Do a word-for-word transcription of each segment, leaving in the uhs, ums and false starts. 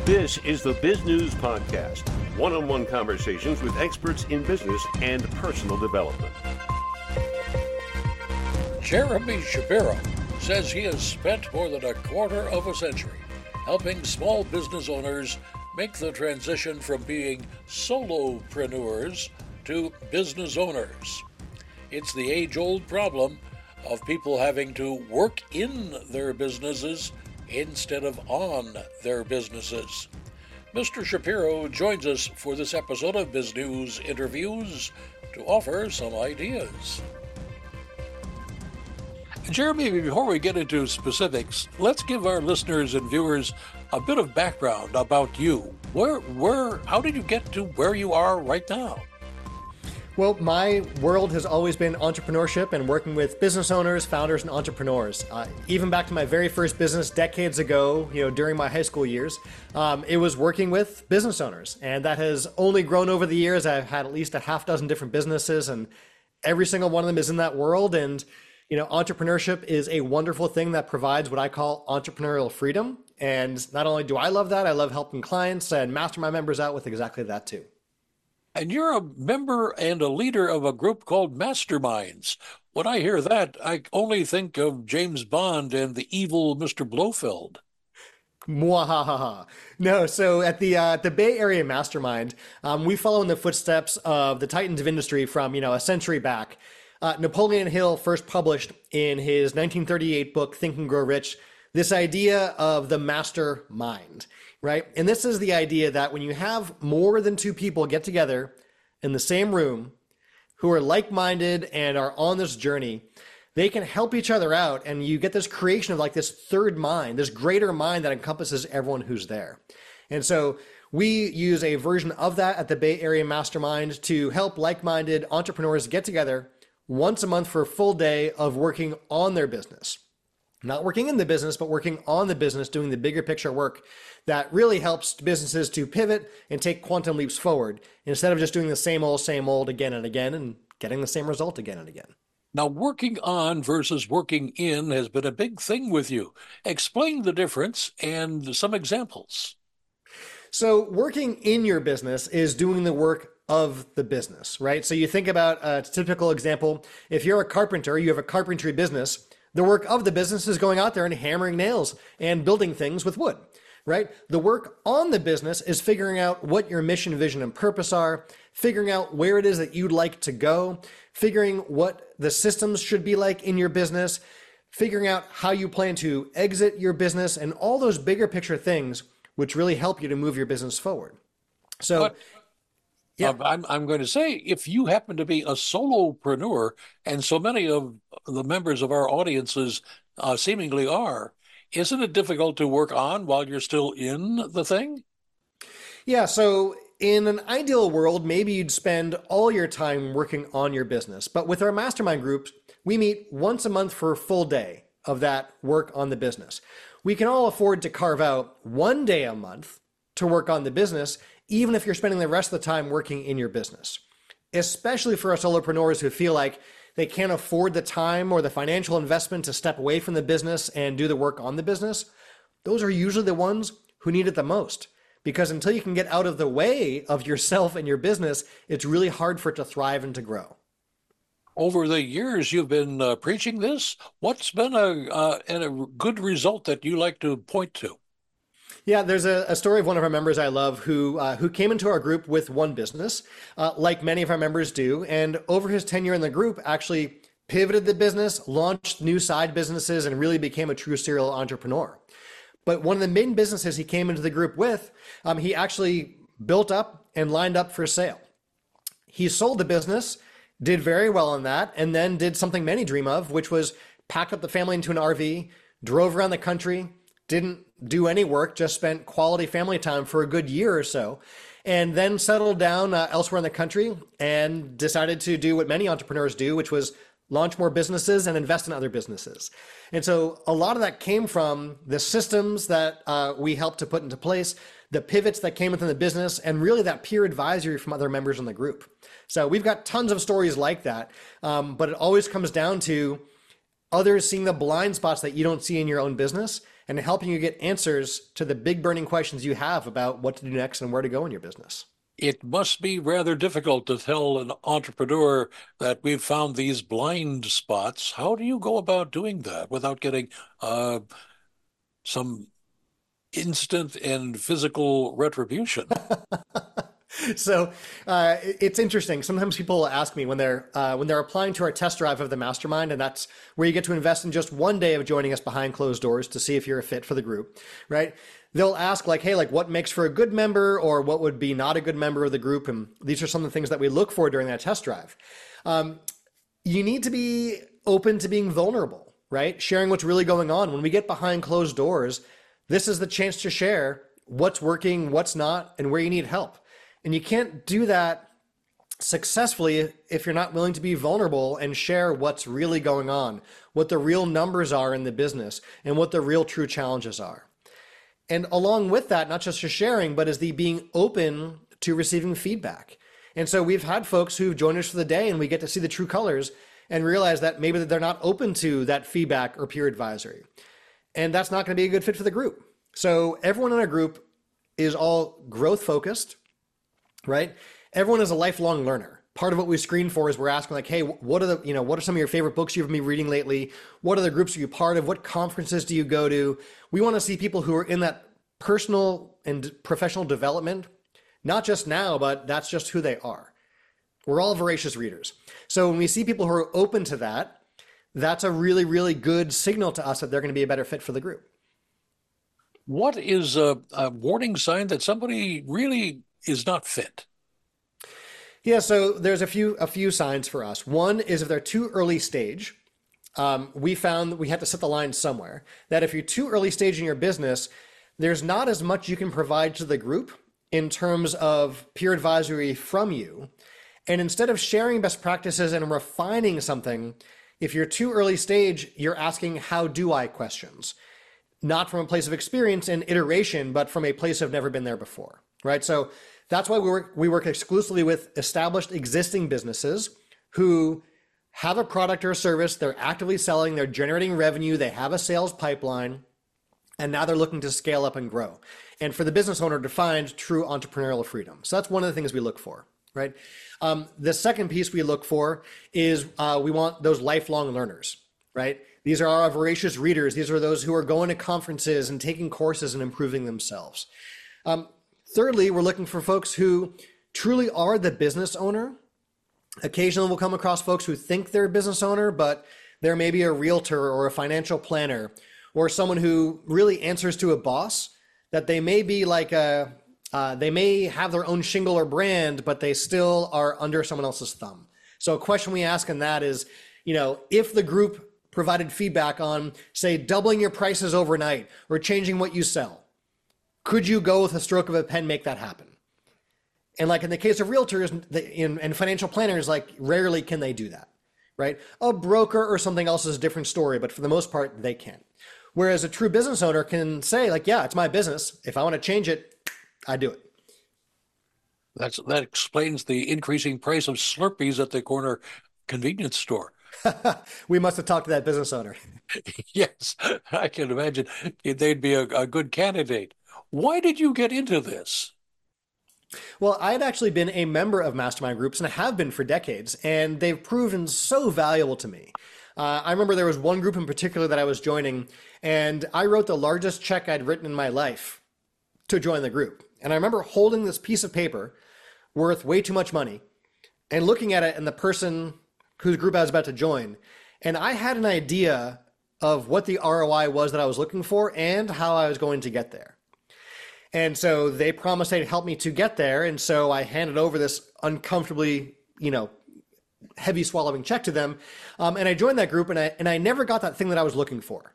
This is the Biz News Podcast, one-on-one conversations with experts in business and personal development. Jeremy Shapiro says he has spent more than a quarter of a century helping small business owners make the transition from being solopreneurs to business owners. It's the age-old problem of people having to work in their businesses instead of on their businesses. Mister Shapiro joins us for this episode of Biz News Interviews to offer some ideas. Jeremy, before we get into specifics, let's give our listeners and viewers a bit of background about you. Where, where, how did you get to where you are right now? Well, my world has always been entrepreneurship and working with business owners, founders, and entrepreneurs. Uh, even back to my very first business decades ago, you know, during my high school years, um, it was working with business owners. And that has only grown over the years. I've had at least a half dozen different businesses, and every single one of them is in that world. And, you know, entrepreneurship is a wonderful thing that provides what I call entrepreneurial freedom. And not only do I love that, I love helping clients and mastermind members out with exactly that too. And you're a member and a leader of a group called Masterminds. When I hear that, I only think of James Bond and the evil Mister Blofeld. Mwahaha. No, so at the uh, the Bay Area Mastermind, um, we follow in the footsteps of the titans of industry from, you know, a century back. Uh, Napoleon Hill first published in his nineteen thirty-eight book, Think and Grow Rich, this idea of the mastermind. Right? And this is the idea that when you have more than two people get together in the same room who are like-minded and are on this journey, they can help each other out. And you get this creation of like this third mind, this greater mind that encompasses everyone who's there. And so we use a version of that at the Bay Area Mastermind to help like-minded entrepreneurs get together once a month for a full day of working on their business. Not working in the business, but working on the business, doing the bigger picture work that really helps businesses to pivot and take quantum leaps forward instead of just doing the same old, same old again and again and getting the same result again and again. Now, working on versus working in has been a big thing with you. Explain the difference and some examples. So working in your business is doing the work of the business, right? So you think about a typical example. If you're a carpenter, you have a carpentry business. The work of the business is going out there and hammering nails and building things with wood, right? The work on the business is figuring out what your mission, vision, and purpose are, figuring out where it is that you'd like to go, figuring what the systems should be like in your business, figuring out how you plan to exit your business, and all those bigger picture things which really help you to move your business forward. So, but, yeah. uh, I'm, I'm going to say, if you happen to be a solopreneur, and so many of the members of our audiences uh, seemingly are, isn't it difficult to work on while you're still in the thing? Yeah, so in an ideal world, maybe you'd spend all your time working on your business. But with our mastermind groups, we meet once a month for a full day of that work on the business. We can all afford to carve out one day a month to work on the business, even if you're spending the rest of the time working in your business. Especially for our solopreneurs who feel like they can't afford the time or the financial investment to step away from the business and do the work on the business. Those are usually the ones who need it the most, because until you can get out of the way of yourself and your business, it's really hard for it to thrive and to grow. Over the years, you've been uh, preaching this. What's been a, uh, a good result that you like to point to? Yeah, there's a, a story of one of our members I love who uh, who came into our group with one business, uh, like many of our members do, and over his tenure in the group actually pivoted the business, launched new side businesses, and really became a true serial entrepreneur. But one of the main businesses he came into the group with, um, he actually built up and lined up for sale. He sold the business, did very well on that, and then did something many dream of, which was pack up the family into an R V, drove around the country, didn't do any work, just spent quality family time for a good year or so, and then settled down uh, elsewhere in the country and decided to do what many entrepreneurs do, which was launch more businesses and invest in other businesses. And so a lot of that came from the systems that uh, we helped to put into place, the pivots that came within the business, and really that peer advisory from other members in the group. So we've got tons of stories like that, um, but it always comes down to others seeing the blind spots that you don't see in your own business and helping you get answers to the big burning questions you have about what to do next and where to go in your business. It must be rather difficult to tell an entrepreneur that we've found these blind spots. How do you go about doing that without getting uh, some instant and physical retribution? So uh, it's interesting. Sometimes people ask me when they're uh, when they're applying to our test drive of the mastermind, and that's where you get to invest in just one day of joining us behind closed doors to see if you're a fit for the group, right? They'll ask like, hey, like what makes for a good member, or what would be not a good member of the group? And these are some of the things that we look for during that test drive. Um, you need to be open to being vulnerable, right? Sharing what's really going on. When we get behind closed doors, this is the chance to share what's working, what's not, and where you need help. And you can't do that successfully if you're not willing to be vulnerable and share what's really going on, what the real numbers are in the business, and what the real true challenges are. And along with that, not just the sharing, but is the being open to receiving feedback. And so we've had folks who've joined us for the day, and we get to see the true colors and realize that maybe they're not open to that feedback or peer advisory. And that's not going to be a good fit for the group. So everyone in our group is all growth focused, right? Everyone is a lifelong learner. Part of what we screen for is we're asking like, hey, what are the, you know, what are some of your favorite books you've been reading lately? What other groups are you part of? What conferences do you go to? We want to see people who are in that personal and professional development, not just now, but that's just who they are. We're all voracious readers. So when we see people who are open to that, that's a really, really good signal to us that they're going to be a better fit for the group. What is a, a warning sign that somebody really is not fit? Yeah, so there's a few a few signs for us. One is if they're too early stage. Um, we found that we had to set the line somewhere. That if you're too early stage in your business, there's not as much you can provide to the group in terms of peer advisory from you. And instead of sharing best practices and refining something, if you're too early stage, you're asking how do I questions. Not from a place of experience and iteration, but from a place of never been there before, right? So that's why we work, we work exclusively with established existing businesses who have a product or a service, they're actively selling, they're generating revenue, they have a sales pipeline, and now they're looking to scale up and grow. And for the business owner to find true entrepreneurial freedom. So that's one of the things we look for, right? Um, the second piece we look for is uh, we want those lifelong learners, right? These are our voracious readers. These are those who are going to conferences and taking courses and improving themselves. Um, thirdly, we're looking for folks who truly are the business owner. Occasionally we'll come across folks who think they're a business owner, but they're maybe a realtor or a financial planner or someone who really answers to a boss, that they may be like a, uh, they may have their own shingle or brand, but they still are under someone else's thumb. So a question we ask in that is, you know, if the group provided feedback on, say, doubling your prices overnight or changing what you sell, could you go with a stroke of a pen make that happen? And like in the case of realtors in, and financial planners, like rarely can they do that, right? A broker or something else is a different story, but for the most part, they can. Whereas a true business owner can say like, yeah, it's my business. If I want to change it, I do it. That's, that explains the increasing price of Slurpees at the corner convenience store. We must have talked to that business owner. Yes, I can imagine they'd be a, a good candidate. Why did you get into this? Well, I had actually been a member of mastermind groups and I have been for decades, and they've proven so valuable to me. Uh, I remember there was one group in particular that I was joining, and I wrote the largest check I'd written in my life to join the group. And I remember holding this piece of paper worth way too much money and looking at it and the person whose group I was about to join. And I had an idea of what the R O I was that I was looking for and how I was going to get there. And so they promised they'd help me to get there. And so I handed over this uncomfortably, you know, heavy swallowing check to them. Um, and I joined that group and I, and I never got that thing that I was looking for.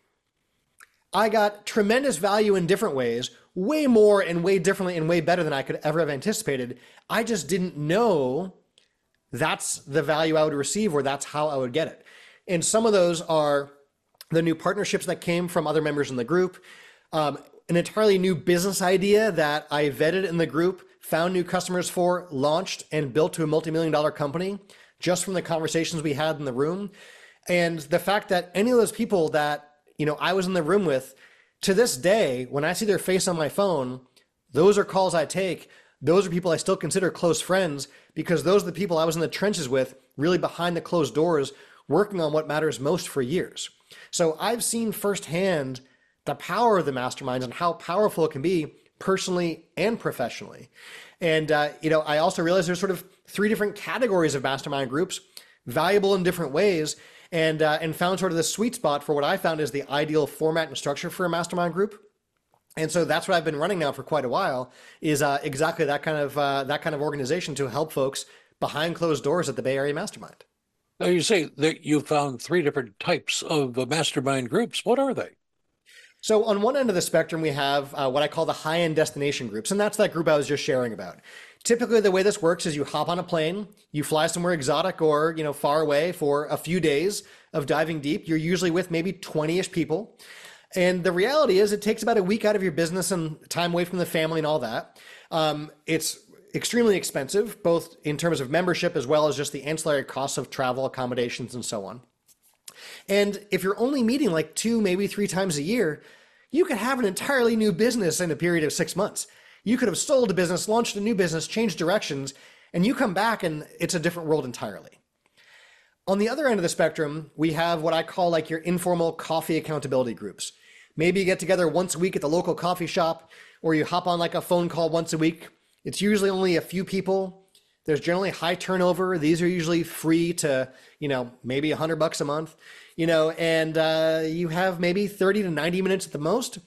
I got tremendous value in different ways, way more and way differently and way better than I could ever have anticipated. I just didn't know that's the value I would receive or that's how I would get it. And some of those are the new partnerships that came from other members in the group, um, an entirely new business idea that I vetted in the group, found new customers for, launched, and built to a multi-million dollar company just from the conversations we had in the room. And the fact that any of those people that, you know, I was in the room with to this day, when I see their face on my phone, those are calls I take. Those are people I still consider close friends because those are the people I was in the trenches with, really behind the closed doors, working on what matters most for years. So I've seen firsthand the power of the masterminds and how powerful it can be personally and professionally. And, uh, you know, I also realized there's sort of three different categories of mastermind groups, valuable in different ways, and, uh, and found sort of the sweet spot for what I found is the ideal format and structure for a mastermind group. And so that's what I've been running now for quite a while, is uh, exactly that kind of uh, that kind of organization to help folks behind closed doors at the Bay Area Mastermind. Now, you say that you found three different types of uh, mastermind groups. What are they? So on one end of the spectrum, we have uh, what I call the high-end destination groups, and that's that group I was just sharing about. Typically, the way this works is you hop on a plane, you fly somewhere exotic or, you know, far away for a few days of diving deep. You're usually with maybe twenty-ish people. And the reality is it takes about a week out of your business and time away from the family and all that. Um, it's extremely expensive, both in terms of membership as well as just the ancillary costs of travel, accommodations, and so on. And if you're only meeting like two, maybe three times a year, you could have an entirely new business in a period of six months. You could have sold a business, launched a new business, changed directions, and you come back and it's a different world entirely. On the other end of the spectrum, we have what I call like your informal coffee accountability groups. Maybe you get together once a week at the local coffee shop, or you hop on like a phone call once a week. It's usually only a few people. There's generally high turnover. These are usually free to, you know, maybe a hundred bucks a month, you know, and uh, you have maybe thirty to ninety minutes at the most.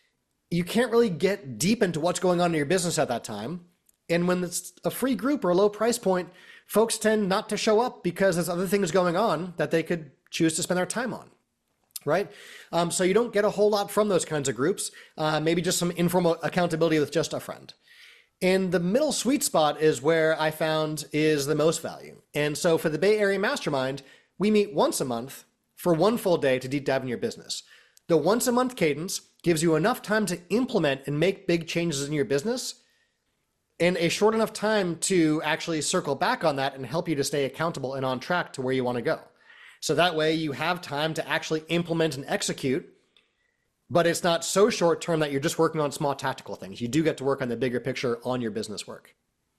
You can't really get deep into what's going on in your business at that time. And when it's a free group or a low price point, folks tend not to show up because there's other things going on that they could choose to spend their time on. Right? Um, so you don't get a whole lot from those kinds of groups, uh, maybe just some informal accountability with just a friend. And the middle sweet spot is where I found is the most value. And so for the Bay Area Mastermind, we meet once a month for one full day to deep dive in your business. The once a month cadence gives you enough time to implement and make big changes in your business and a short enough time to actually circle back on that and help you to stay accountable and on track to where you want to go. So that way you have time to actually implement and execute, but it's not so short term that you're just working on small tactical things. You do get to work on the bigger picture on your business work.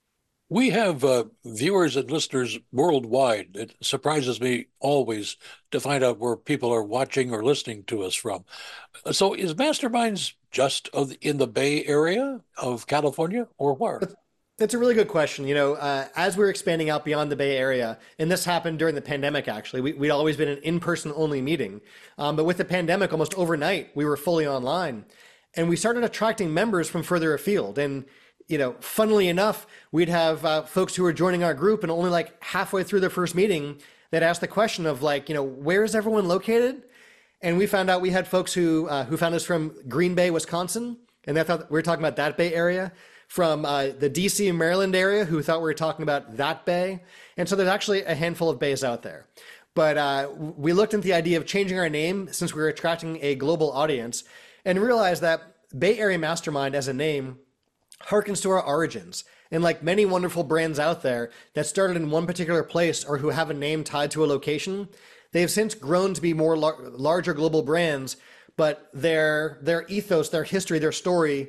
We have uh, viewers and listeners worldwide. It surprises me always to find out where people are watching or listening to us from. So is Masterminds just in the Bay Area of California or where? That's a really good question. You know, uh, as we're expanding out beyond the Bay Area, and this happened during the pandemic, actually, we, we'd always been an in-person only meeting. Um, but with the pandemic, almost overnight, we were fully online. And we started attracting members from further afield. And, you know, funnily enough, we'd have uh, folks who were joining our group and only like halfway through their first meeting, they'd ask the question of like, you know, where is everyone located? And we found out we had folks who, uh, who found us from Green Bay, Wisconsin. And they thought we were talking about that Bay Area. From uh, the D C and Maryland area who thought we were talking about that bay. And so there's actually a handful of bays out there. But uh, we looked into the idea of changing our name since we were attracting a global audience and realized that Bay Area Mastermind as a name harkens to our origins. And like many wonderful brands out there that started in one particular place or who have a name tied to a location, they've since grown to be more lar- larger global brands, but their their ethos, their history, their story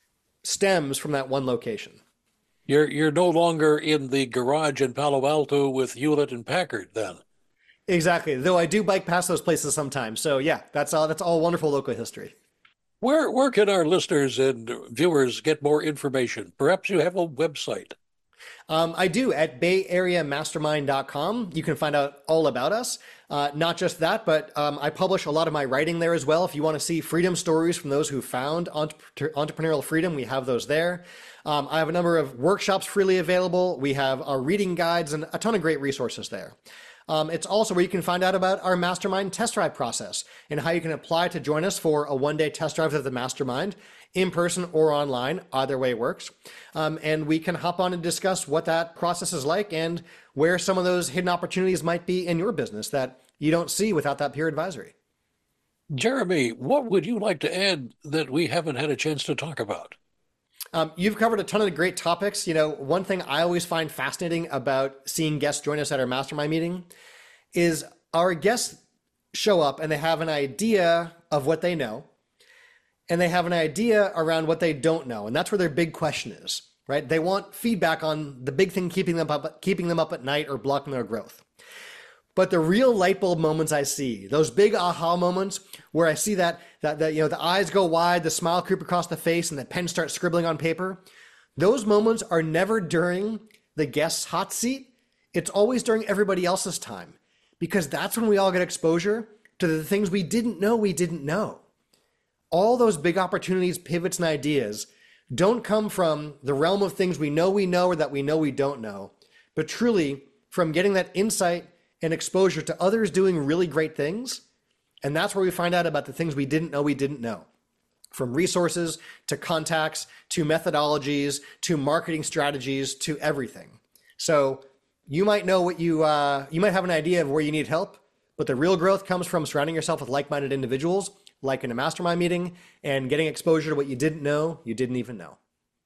stems from that one location. You're you're no longer in the garage in Palo Alto with Hewlett and Packard then. Exactly. Though I do bike past those places sometimes. So yeah, that's all that's all wonderful local history. Where where can our listeners and viewers get more information? Perhaps you have a website. Um, I do at bay area mastermind dot com. You can find out all about us. Uh, not just that, but um, I publish a lot of my writing there as well. If you want to see freedom stories from those who found entre- entrepreneurial freedom, we have those there. Um, I have a number of workshops freely available. We have our reading guides and a ton of great resources there. Um, it's also where you can find out about our mastermind test drive process and how you can apply to join us for a one-day test drive of the mastermind, in person or online. Either way works. Um, and we can hop on and discuss what that process is like and where some of those hidden opportunities might be in your business that you don't see without that peer advisory. Jeremy, what would you like to add that we haven't had a chance to talk about? Um, you've covered a ton of great topics. You know, one thing I always find fascinating about seeing guests join us at our mastermind meeting is our guests show up and they have an idea of what they know. and they have an idea around what they don't know. And that's where their big question is, right? They want feedback on the big thing keeping them up, keeping them up at night or blocking their growth. But the real light bulb moments I see, those big aha moments where I see that, that, that, you know, the eyes go wide, the smile creep across the face, and the pen starts scribbling on paper, those moments are never during the guest's hot seat. It's always during everybody else's time, because that's when we all get exposure to the things we didn't know we didn't know. All those big opportunities, pivots, and ideas don't come from the realm of things we know we know or that we know we don't know, but truly from getting that insight and exposure to others doing really great things. And that's where we find out about the things we didn't know we didn't know. From resources to contacts to methodologies to marketing strategies to everything. So you might know what you, uh, you might have an idea of where you need help, but the real growth comes from surrounding yourself with like-minded individuals, like in a mastermind meeting, and getting exposure to what you didn't know you didn't even know.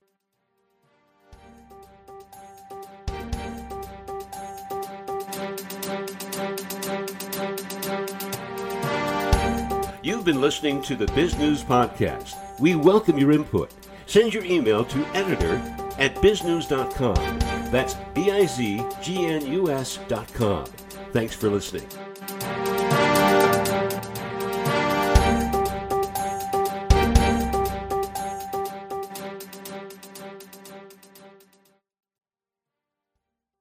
You've been listening to the Biz News Podcast. We welcome your input. Send your email to editor at biznews dot com. That's B I Z G N U S dot com. Thanks for listening.